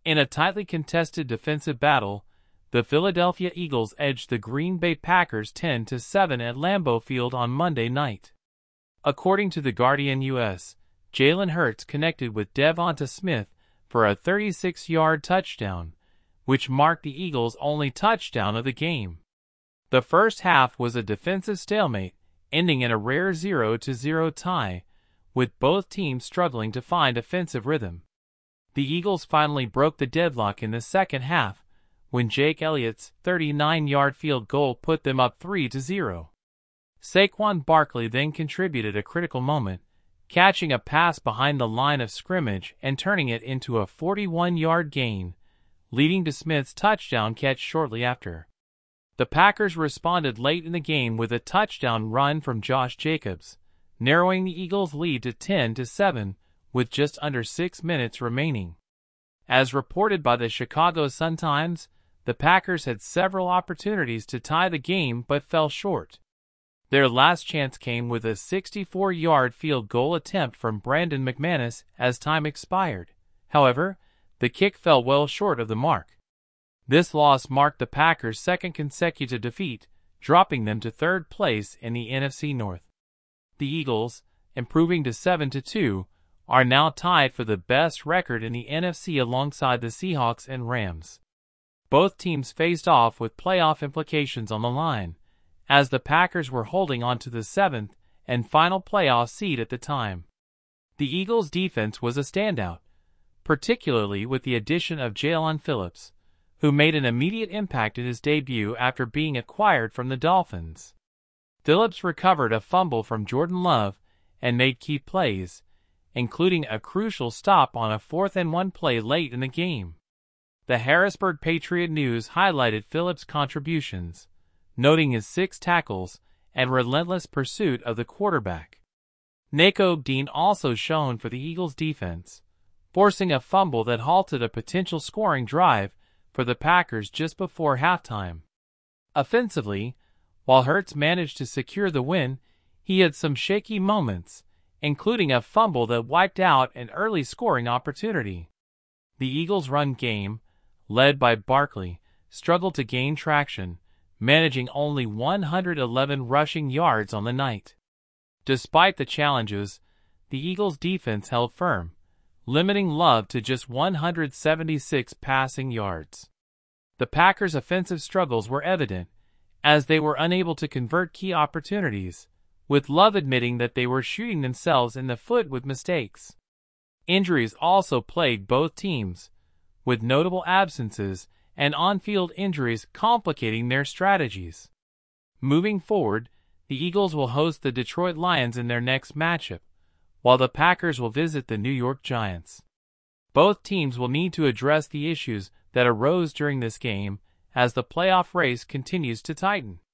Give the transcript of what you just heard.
In a tightly contested defensive battle, the Philadelphia Eagles edged the Green Bay Packers 10-7 at Lambeau Field on Monday night. According to The Guardian US, Jalen Hurts connected with Devonta Smith for a 36-yard touchdown, which marked the Eagles' only touchdown of the game. The first half was a defensive stalemate, ending in a rare 0-0 tie, with both teams struggling to find offensive rhythm. The Eagles finally broke the deadlock in the second half, when Jake Elliott's 39-yard field goal put them up 3-0. Saquon Barkley then contributed a critical moment, catching a pass behind the line of scrimmage and turning it into a 41-yard gain, leading to Smith's touchdown catch shortly after. The Packers responded late in the game with a touchdown run from Josh Jacobs, narrowing the Eagles' lead to 10-7 with just under 6 minutes remaining. As reported by the Chicago Sun-Times, the Packers had several opportunities to tie the game but fell short. Their last chance came with a 64-yard field goal attempt from Brandon McManus as time expired. However, the kick fell well short of the mark. This loss marked the Packers' second consecutive defeat, dropping them to third place in the NFC North. The Eagles, improving to 7-2, are now tied for the best record in the NFC alongside the Seahawks and Rams. Both teams faced off with playoff implications on the line, as the Packers were holding on to the 7th and final playoff seed at the time. The Eagles' defense was a standout, particularly with the addition of Jaelan Phillips, who made an immediate impact in his debut after being acquired from the Dolphins. Phillips recovered a fumble from Jordan Love and made key plays, including a crucial stop on a 4th-and-1 play late in the game. The Harrisburg Patriot News highlighted Phillips' contributions, noting his 6 tackles and relentless pursuit of the quarterback. Nakobe Dean also shone for the Eagles' defense, forcing a fumble that halted a potential scoring drive for the Packers just before halftime. Offensively, while Hurts managed to secure the win, he had some shaky moments, including a fumble that wiped out an early scoring opportunity. The Eagles' run game, led by Barkley, struggled to gain traction, managing only 111 rushing yards on the night. Despite the challenges, the Eagles' defense held firm, limiting Love to just 176 passing yards. The Packers' offensive struggles were evident, as they were unable to convert key opportunities, with Love admitting that they were shooting themselves in the foot with mistakes. Injuries also plagued both teams, with notable absences and on-field injuries complicating their strategies. Moving forward, the Eagles will host the Detroit Lions in their next matchup, while the Packers will visit the New York Giants. Both teams will need to address the issues that arose during this game as the playoff race continues to tighten.